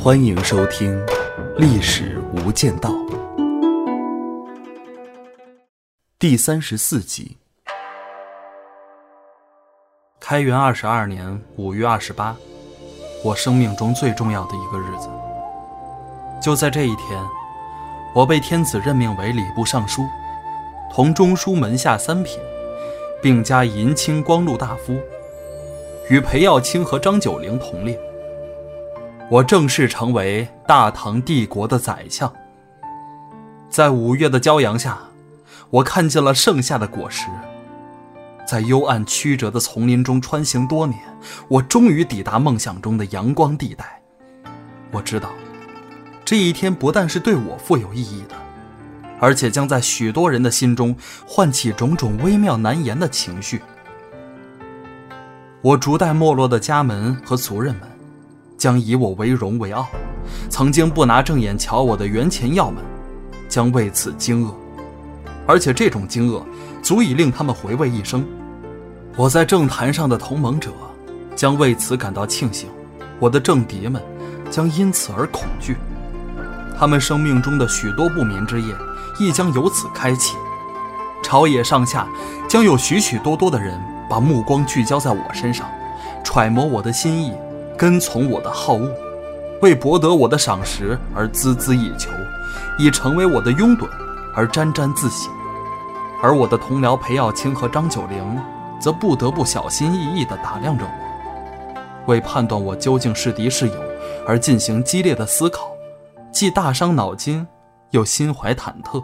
欢迎收听《历史无间道》第34集。开元22年5月28，我生命中最重要的一个日子。就在这一天，我被天子任命为礼部尚书，同中书门下3品，并加银青光禄大夫，与裴耀卿和张九龄同列。我正式成为大唐帝国的宰相。在5月的骄阳下，我看见了盛夏的果实。在幽暗曲折的丛林中穿行多年，我终于抵达梦想中的阳光地带。我知道，这一天不但是对我富有意义的，而且将在许多人的心中唤起种种微妙难言的情绪。我逐代没落的家门和族人们将以我为荣为傲，曾经不拿正眼瞧我的元前要们将为此惊愕，而且这种惊愕足以令他们回味一生。我在政坛上的同盟者将为此感到庆幸，我的政敌们将因此而恐惧。他们生命中的许多不眠之夜亦将由此开启。朝野上下将有许许多多的人把目光聚焦在我身上，揣摩我的心意，跟从我的好恶，为博得我的赏识而孜孜以求，以成为我的拥趸而沾沾自喜。而我的同僚裴耀卿和张九龄则不得不小心翼翼地打量着我，为判断我究竟是敌是友而进行激烈的思考，既大伤脑筋又心怀忐忑。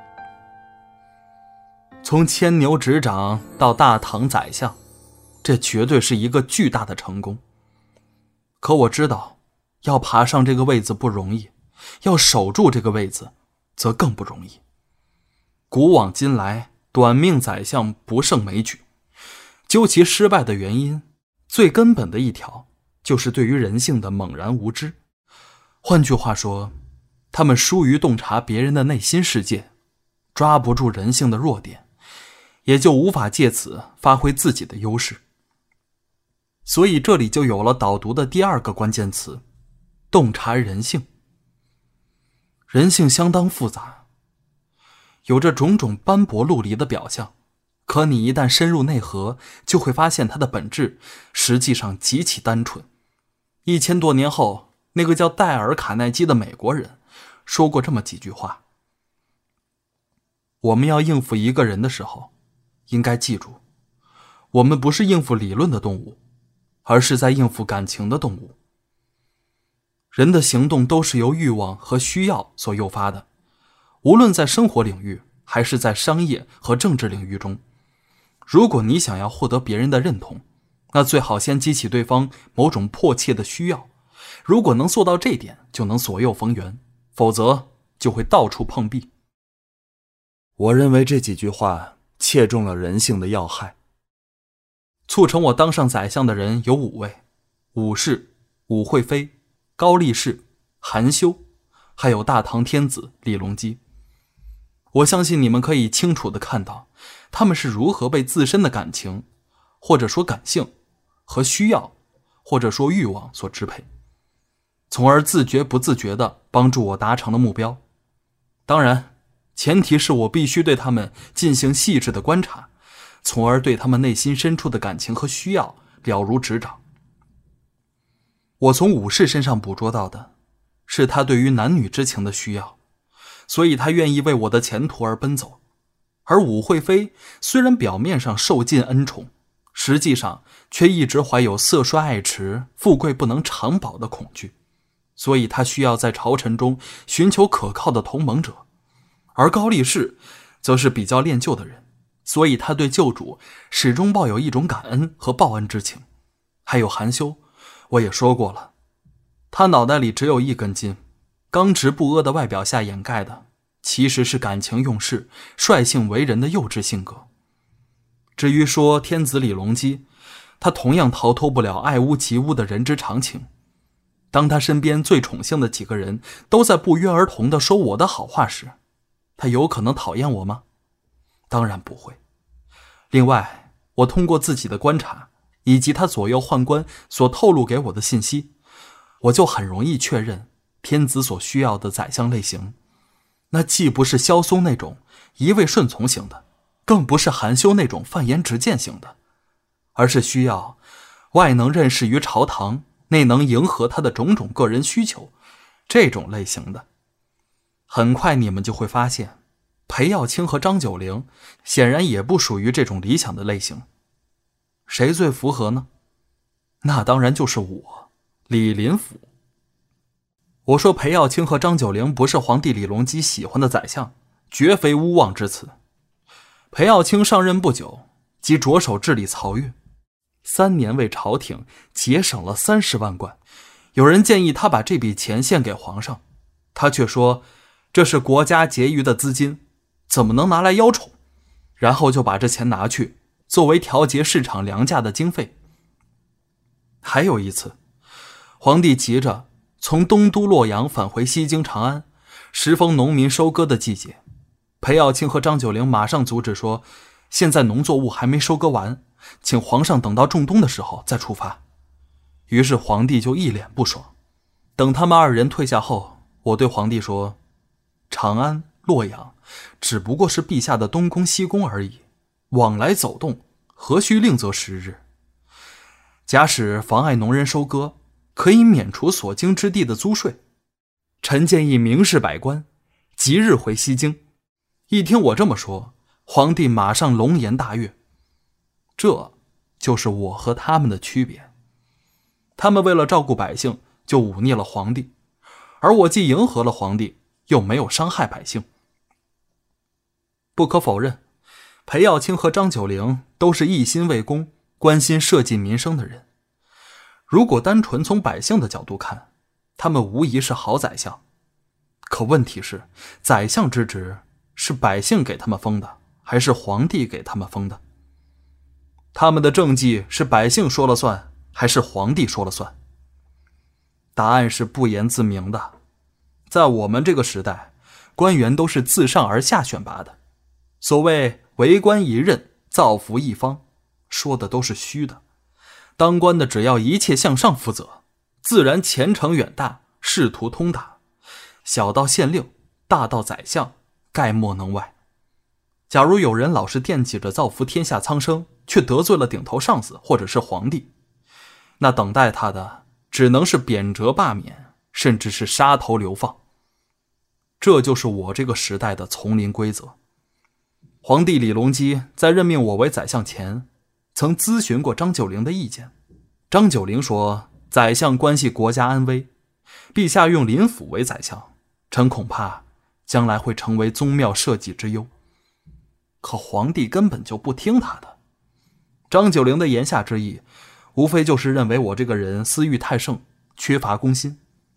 从牵牛执掌到大唐宰相，这绝对是一个巨大的成功。可我知道，要爬上这个位子不容易，要守住这个位子则更不容易。古往今来，短命宰相不胜枚举。究其失败的原因，最根本的一条就是对于人性的猛然无知。换句话说，他们疏于洞察别人的内心世界，抓不住人性的弱点，也就无法借此发挥自己的优势。所以这里就有了导读的第2个关键词：洞察人性。人性相当复杂，有着种种斑驳陆离的表象，可你一旦深入内核，就会发现它的本质实际上极其单纯。1000多年后，那个叫戴尔·卡耐基的美国人说过这么几句话：我们要应付一个人的时候，应该记住，我们不是应付理论的动物，而是在应付感情的动物。人的行动都是由欲望和需要所诱发的，无论在生活领域还是在商业和政治领域中。如果你想要获得别人的认同，那最好先激起对方某种迫切的需要。如果能做到这点，就能左右逢源，否则就会到处碰壁。我认为这几句话切中了人性的要害。促成我当上宰相的人有5位：武氏、武惠妃、高力士、韩休，还有大唐天子李隆基。我相信你们可以清楚地看到，他们是如何被自身的感情，或者说感性和需要，或者说欲望所支配，从而自觉不自觉地帮助我达成了目标。当然，前提是我必须对他们进行细致的观察，从而对他们内心深处的感情和需要了如指掌。我从武士身上捕捉到的是他对于男女之情的需要，所以他愿意为我的前途而奔走。而武惠妃虽然表面上受尽恩宠，实际上却一直怀有色衰爱弛、富贵不能长保的恐惧，所以他需要在朝臣中寻求可靠的同盟者。而高力士则是比较恋旧的人，所以他对旧主始终抱有一种感恩和报恩之情。还有韩休，我也说过了，他脑袋里只有一根筋，刚直不阿的外表下掩盖的其实是感情用事、率性为人的幼稚性格。至于说天子李隆基，他同样逃脱不了爱屋及乌的人之常情。当他身边最宠幸的几个人都在不约而同地说我的好话时，他有可能讨厌我吗？当然不会。另外，我通过自己的观察以及他左右宦官所透露给我的信息，我就很容易确认天子所需要的宰相类型，那既不是萧嵩那种一味顺从型的，更不是韩休那种犯言直谏型的，而是需要外能任事于朝堂，内能迎合他的种种个人需求，这种类型的。很快你们就会发现，裴耀卿和张九龄显然也不属于这种理想的类型。谁最符合呢？那当然就是我，李林甫。我说裴耀卿和张九龄不是皇帝李隆基喜欢的宰相，绝非诬妄之词。裴耀卿上任不久，即着手治理漕运，3年为朝廷节省了30万贯。有人建议他把这笔钱献给皇上，他却说这是国家结余的资金，怎么能拿来邀宠？然后就把这钱拿去作为调节市场粮价的经费。还有一次，皇帝急着从东都洛阳返回西京长安，时逢农民收割的季节，裴耀卿和张九龄马上阻止说，现在农作物还没收割完，请皇上等到仲冬的时候再出发。于是皇帝就一脸不爽。等他们2人退下后，我对皇帝说，长安、洛阳只不过是陛下的东宫西宫而已，往来走动，何须另择时日？假使妨碍农人收割，可以免除所经之地的租税。臣建议明示百官，即日回西京。一听我这么说，皇帝马上龙颜大悦。这就是我和他们的区别。他们为了照顾百姓，就忤逆了皇帝，而我既迎合了皇帝，又没有伤害百姓。不可否认，裴耀卿和张九龄都是一心为公、关心社稷民生的人。如果单纯从百姓的角度看，他们无疑是好宰相。可问题是，宰相之职是百姓给他们封的，还是皇帝给他们封的？他们的政绩是百姓说了算，还是皇帝说了算？答案是不言自明的。在我们这个时代，官员都是自上而下选拔的。所谓为官一任，造福一方，说的都是虚的。当官的只要一切向上负责，自然前程远大，仕途通达。小到县令，大到宰相，概莫能外。假如有人老是惦记着造福天下苍生，却得罪了顶头上司或者是皇帝，那等待他的只能是贬谪罢免，甚至是杀头流放。这就是我这个时代的丛林规则。皇帝李隆基在任命我为宰相前，曾咨询过张九龄的意见。张九龄说，宰相关系国家安危，陛下用林甫为宰相，臣恐怕将来会成为宗庙社稷之忧。可皇帝根本就不听他的。张九龄的言下之意，无非就是认为我这个人私欲太盛，缺乏公心。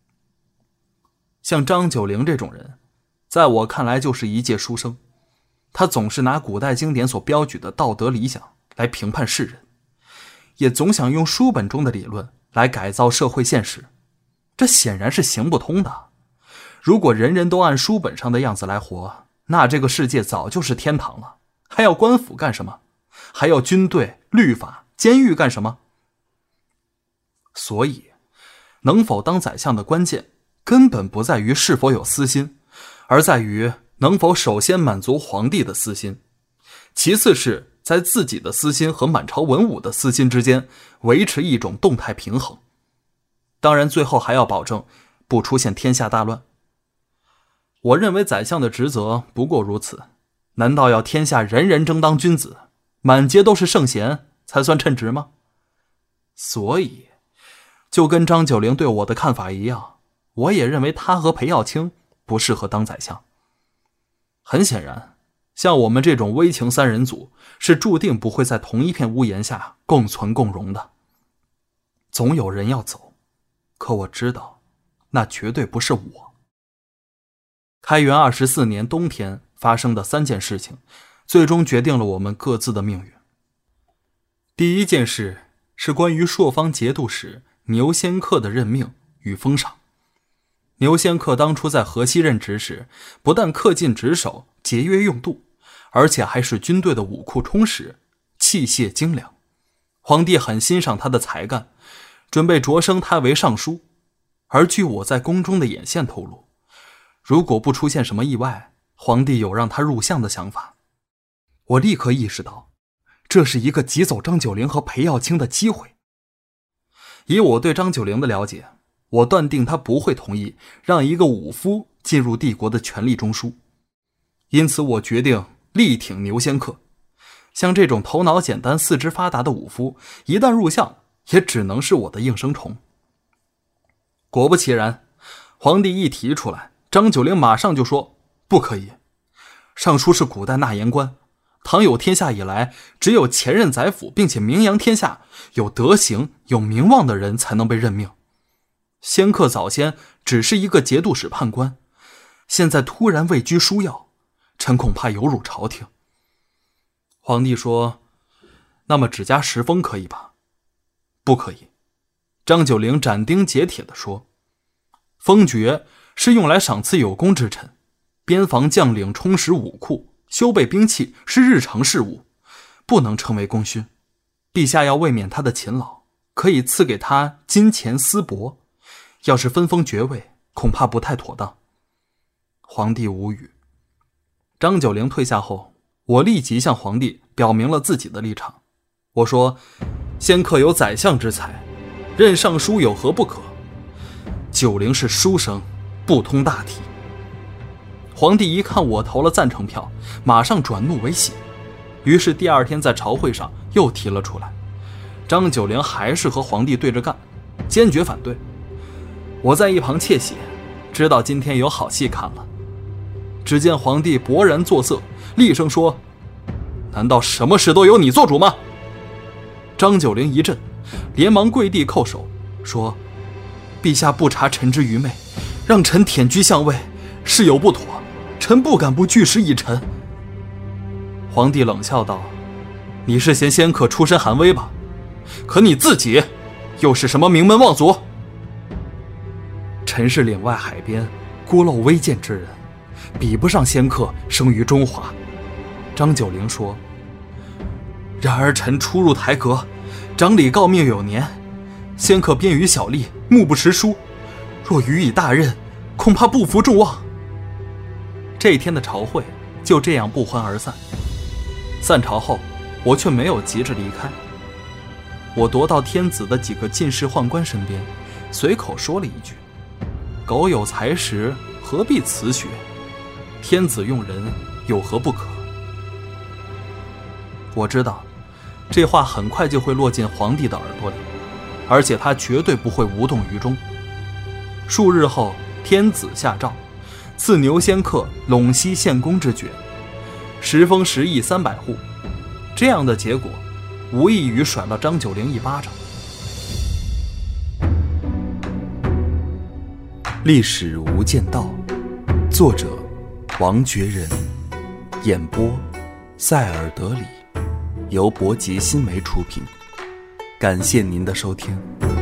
像张九龄这种人，在我看来就是一介书生。他总是拿古代经典所标举的道德理想来评判世人，也总想用书本中的理论来改造社会现实，这显然是行不通的。如果人人都按书本上的样子来活，那这个世界早就是天堂了，还要官府干什么？还要军队、律法、监狱干什么？所以，能否当宰相的关键，根本不在于是否有私心，而在于能否首先满足皇帝的私心，其次是在自己的私心和满朝文武的私心之间维持一种动态平衡。当然最后还要保证不出现天下大乱。我认为宰相的职责不过如此，难道要天下人人争当君子，满街都是圣贤才算称职吗？所以就跟张九龄对我的看法一样，我也认为他和裴耀卿不适合当宰相。很显然，像我们这种微情3人组是注定不会在同一片屋檐下共存共荣的。总有人要走，可我知道那绝对不是我。开元24年冬天发生的3件事情，最终决定了我们各自的命运。第一件事是关于朔方节度使牛仙客的任命与封赏。牛仙客当初在河西任职时，不但恪尽职守，节约用度，而且还使军队的武库充实，器械精良。皇帝很欣赏他的才干，准备擢升他为尚书。 而据我在宫中的眼线透露，如果不出现什么意外，皇帝有让他入相的想法。我立刻意识到，这是一个挤走张九龄和裴耀卿的机会。以我对张九龄的了解，我断定他不会同意让一个武夫进入帝国的权力中枢，因此我决定力挺牛仙客。像这种头脑简单、四肢发达的武夫，一旦入相，也只能是我的应声虫。果不其然，皇帝一提出来，张九龄马上就说不可以。尚书是古代纳言官，唐有天下以来，只有前任宰辅并且名扬天下、有德行、有名望的人才能被任命。仙客早先只是一个节度使判官，现在突然位居枢要，臣恐怕有辱朝廷。皇帝说，那么只加10封可以吧？不可以。张九龄斩钉截铁地说，封爵是用来赏赐有功之臣，边防将领充实武库、修备兵器是日常事务，不能称为功勋。陛下要慰勉他的勤劳，可以赐给他金钱丝帛，要是分封爵位，恐怕不太妥当。皇帝无语。张九龄退下后，我立即向皇帝表明了自己的立场。我说，仙客有宰相之才，任尚书有何不可？九龄是书生，不通大体。皇帝一看我投了赞成票，马上转怒为喜，于是第二天在朝会上又提了出来。张九龄还是和皇帝对着干，坚决反对。我在一旁窃喜，知道今天有好戏看了。只见皇帝勃然作色，厉声说，难道什么事都由你做主吗？张九龄一震，连忙跪地叩首，说，陛下不察臣之愚昧，让臣忝居相位，事有不妥，臣不敢不据实以陈。皇帝冷笑道，你是嫌仙客出身寒微吧？可你自己又是什么名门望族？臣是岭外海边孤陋微贱之人，比不上仙客生于中华。张九龄说，然而臣初入台阁，掌理诰命有年，仙客编于小吏，目不识书，若予以大任，恐怕不负众望。这一天的朝会就这样不欢而散。散朝后，我却没有急着离开，我踱到天子的几个进士宦官身边，随口说了一句，苟有才识，何必辞学？天子用人，有何不可？我知道这话很快就会落进皇帝的耳朵里，而且他绝对不会无动于衷。数日后，天子下诏，赐牛仙客陇西县公之爵，10封10邑300户。这样的结果无异于甩了张九龄一巴掌。 历史无间道，作者王觉仁，演播塞尔德里，由博吉新媒出品。感谢您的收听。